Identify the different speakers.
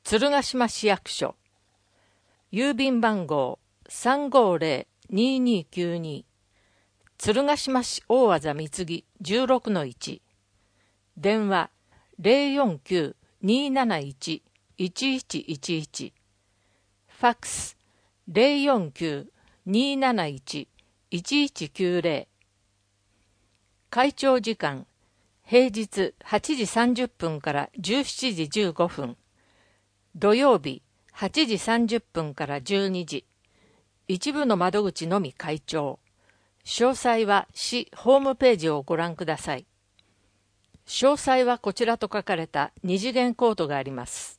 Speaker 1: 鶴ヶ島市役所、郵便番号350-2292、鶴ヶ島市大字三木 16-1、電話049-271-1111、ファックス049-271-1190、会長時間、平日8時30分から17時15分、土曜日8時30分から12時、一部の窓口のみ開帳。詳細は市ホームページをご覧ください。詳細はこちらと書かれた二次元コードがあります。